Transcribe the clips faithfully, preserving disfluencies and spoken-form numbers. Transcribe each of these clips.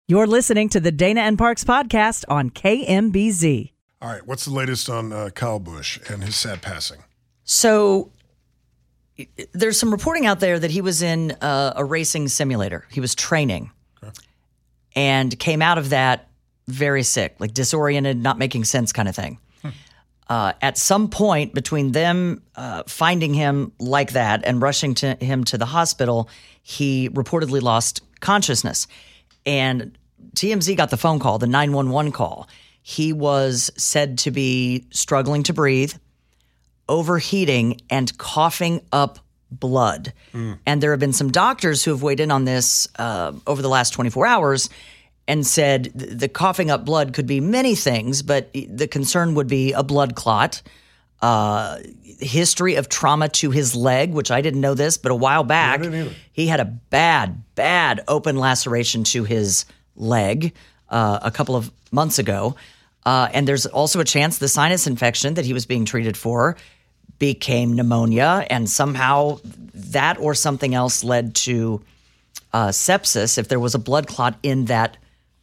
You're listening to the Dana and Parks podcast on K M B Z. All right, what's the latest on uh, Kyle Busch and his sad passing? So there's some reporting out there that he was in uh, a racing simulator. He was training okay. and came out of that very sick, like disoriented, not making sense kind of thing. Hmm. Uh, at some point between them uh, finding him like that and rushing to him to the hospital, he reportedly lost consciousness. And T M Z got the phone call, the nine one one call. He was said to be struggling to breathe, overheating, and coughing up blood. Mm. And there have been some doctors who have weighed in on this uh, over the last twenty-four hours and said the coughing up blood could be many things, but the concern would be a blood clot, uh, history of trauma to his leg, which I didn't know this, but a while back, yeah, he had a bad, bad open laceration to his leg uh, a couple of months ago. Uh, and there's also a chance the sinus infection that he was being treated for became pneumonia, and somehow that or something else led to uh, sepsis if there was a blood clot in that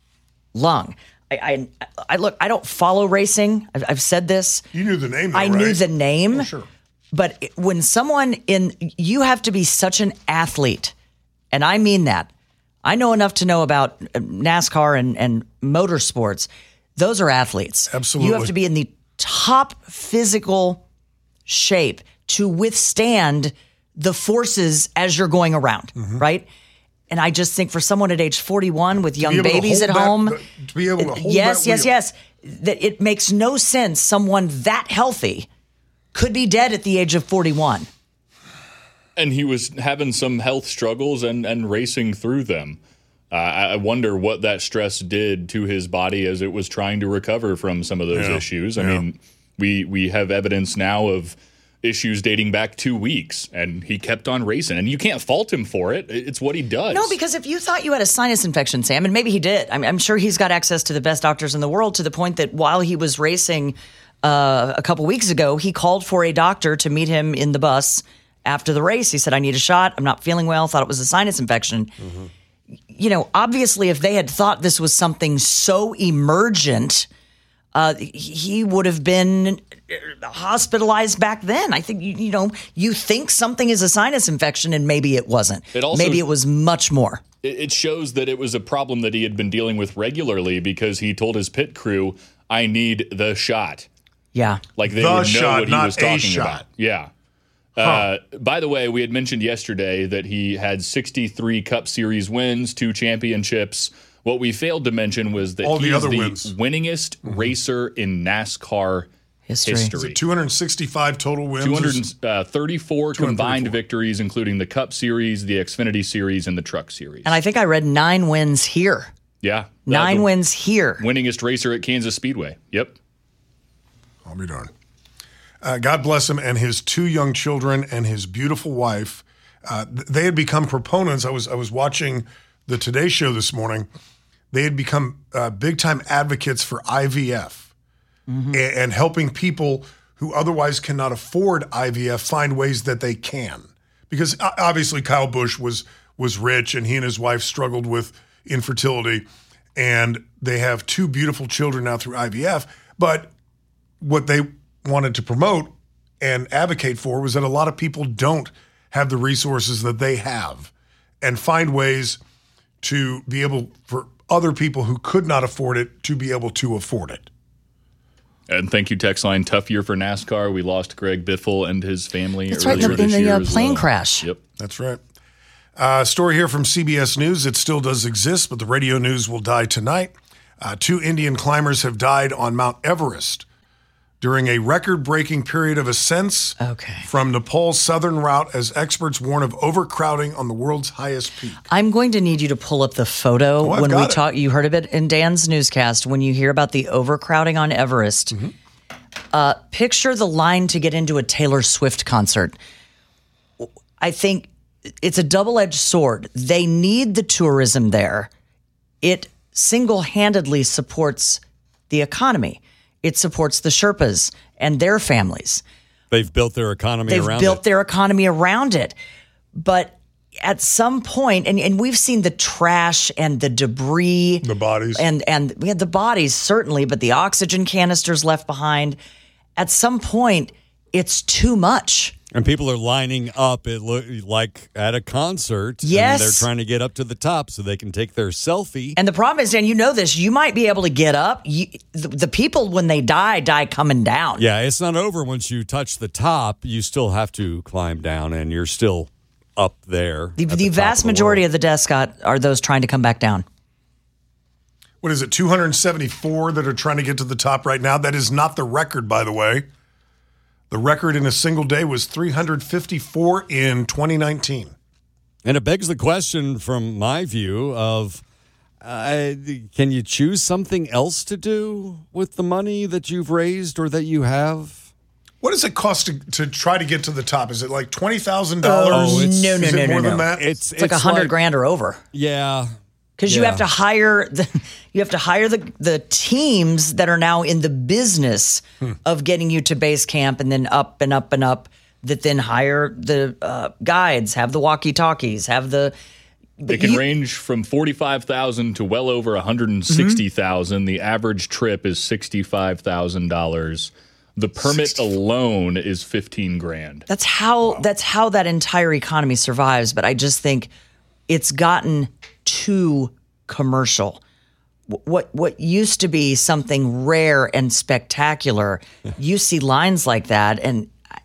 lung. I, I, I look, I don't follow racing. I've, I've said this. You knew the name, though, I right? knew the name. Oh, sure. But when someone in, you have to be such an athlete, and I mean that. I know enough to know about NASCAR and, and motorsports. Those are athletes. Absolutely. You have to be in the top physical shape to withstand the forces as you're going around, mm-hmm. right? And I just think for someone at age forty-one with young babies at home, that, to be able to hold yes, that yes, wheel. yes, that it makes no sense someone that healthy could be dead at the age of forty-one. And he was having some health struggles and, and racing through them. Uh, I wonder what that stress did to his body as it was trying to recover from some of those yeah. issues. I yeah. mean, we we have evidence now of issues dating back two weeks, and he kept on racing. And you can't fault him for it. It's what he does. No, because if you thought you had a sinus infection, Sam, and maybe he did, I'm, I'm sure he's got access to the best doctors in the world to the point that while he was racing uh, a couple weeks ago, he called for a doctor to meet him in the bus after the race. He said, I need a shot. I'm not feeling well. Thought it was a sinus infection. Mm-hmm. You know, obviously, if they had thought this was something so emergent, uh, he would have been hospitalized back then. I think, you, you know, you think something is a sinus infection and maybe it wasn't. It also, maybe it was much more. It shows that it was a problem that he had been dealing with regularly because he told his pit crew, I need the shot. Yeah. Like they the would know shot, what he was talking shot. about. Yeah. Huh. Uh, by the way, we had mentioned yesterday that he had sixty-three Cup Series wins, two championships. What we failed to mention was that All he the is other the wins. winningest mm-hmm. racer in NASCAR history. history. Is it two hundred sixty-five total wins? two hundred thirty-four combined victories, including the Cup Series, the Xfinity Series, and the Truck Series. And I think I read nine wins here. Yeah. Nine uh, wins here. Winningest racer at Kansas Speedway. Yep. I'll be darned. Uh, God bless him and his two young children and his beautiful wife. Uh, they had become proponents. I was I was watching the Today Show this morning. They had become uh, big-time advocates for I V F mm-hmm. and, and helping people who otherwise cannot afford I V F find ways that they can. Because obviously Kyle Busch was was rich and he and his wife struggled with infertility, and they have two beautiful children now through I V F. But what they wanted to promote and advocate for was that a lot of people don't have the resources that they have, and find ways to be able for other people who could not afford it to be able to afford it. And thank you, text line. Tough year for NASCAR. We lost Greg Biffle and his family. That's right, in the, in the uh, plane well. crash. Yep. That's right. Uh, story here from C B S News. It still does exist, but the radio news will die tonight. Uh, two Indian climbers have died on Mount Everest during a record-breaking period of ascents okay. from Nepal's southern route, as experts warn of overcrowding on the world's highest peak. I'm going to need you to pull up the photo oh, when we it. talk. You heard of it in Dan's newscast. When you hear about the overcrowding on Everest, mm-hmm. uh, picture the line to get into a Taylor Swift concert. I think it's a double-edged sword. They need the tourism there. It single-handedly supports the economy. It supports the Sherpas and their families. They've built their economy They've around it. They've built their economy around it. But at some point, and, and we've seen the trash and the debris, The bodies. and and we had the bodies certainly, but the oxygen canisters left behind. At some point, it's too much. And people are lining up it look like at a concert. Yes. And they're trying to get up to the top so they can take their selfie. And the problem is, Dan, you know this, you might be able to get up. You, the, the people, when they die, die coming down. Yeah, it's not over once you touch the top. You still have to climb down, and you're still up there. The, at the, the top vast of the majority world. of the deaths, Scott, are those trying to come back down. What is it, two hundred seventy-four that are trying to get to the top right now? That is not the record, by the way. The record in a single day was three hundred fifty-four in twenty nineteen. And it begs the question from my view of, uh, can you choose something else to do with the money that you've raised or that you have? What does it cost to, to try to get to the top? Is it like twenty thousand dollars? Oh, it's- no, no, Is it no, no, more no. than that? It's, It's, like a hundred grand or over. Yeah. Because you Yeah. have to hire the you have to hire the the teams that are now in the business Hmm. of getting you to base camp and then up and up and up. That then hire the uh, guides, have the walkie talkies, have the. It can you- range from forty-five thousand to well over one hundred sixty thousand. The average trip is sixty-five thousand dollars. The permit alone is fifteen grand. That's how that's how that entire economy survives. But I just think it's gotten too commercial. Wh- What what used to be something rare and spectacular, you see lines like that, and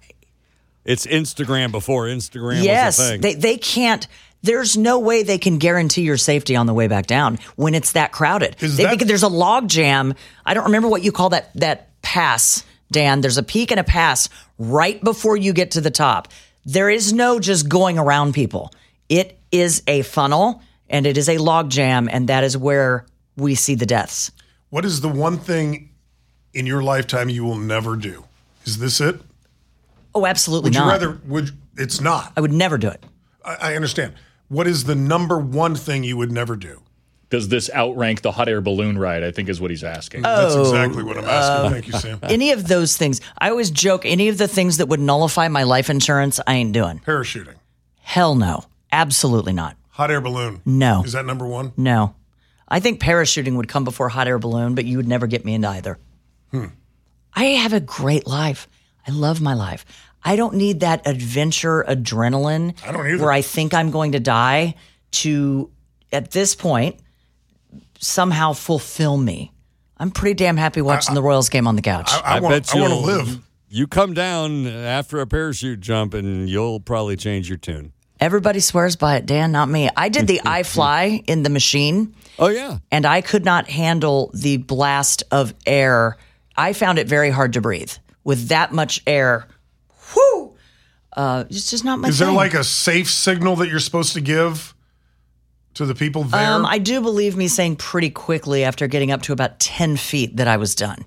It's Instagram before Instagram yes, was a thing. they they can't. There's no way they can guarantee your safety on the way back down when it's that crowded. Is They- that- because there's a log jam. I don't remember what you call that that pass, Dan. There's a peak and a pass right before you get to the top. There is no just going around people. It is a funnel and it is a log jam, and that is where we see the deaths. What is the one thing in your lifetime you will never do? Is this it? Oh, absolutely Would not. you rather? Would it's not? I would never do it. I, I understand. What is the number one thing you would never do? Does this outrank the hot air balloon ride? I think is what he's asking. That's exactly what I'm asking. Thank you, Sam. Any of those things. I always joke, any of the things that would nullify my life insurance, I ain't doing. Parachuting, Hell no. Absolutely not. hot air balloon. No. Is that number one? No. I think parachuting would come before hot air balloon, but you would never get me into either. Hmm. I have a great life. I love my life. I don't need that adventure adrenaline I don't either. where I think I'm going to die to, at this point, somehow fulfill me. I'm pretty damn happy watching the Royals game on the couch. I, I, want. I want to live. You come down after a parachute jump, and you'll probably change your tune. Everybody swears by it, Dan, not me. I did the I Fly in the machine. Oh, yeah. And I could not handle the blast of air. I found it very hard to breathe with that much air. Whoo! Uh, it's just not my Is thing. there like a safe signal that you're supposed to give to the people there? Um, I do believe me saying pretty quickly after getting up to about ten feet that I was done.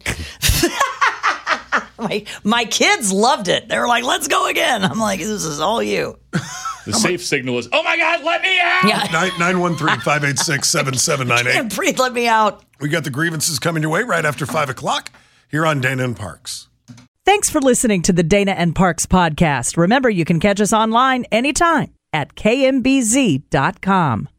my, my kids loved it. They were like, let's go again. I'm like, this is all you. The safe signal is, oh my God, let me out! Yeah. nine one three, five eight six, seven seven nine eight. Can't breathe, let me out. We got the grievances coming your way right after five o'clock here on Dana and Parks. Thanks for listening to the Dana and Parks podcast. Remember, you can catch us online anytime at K M B Z dot com.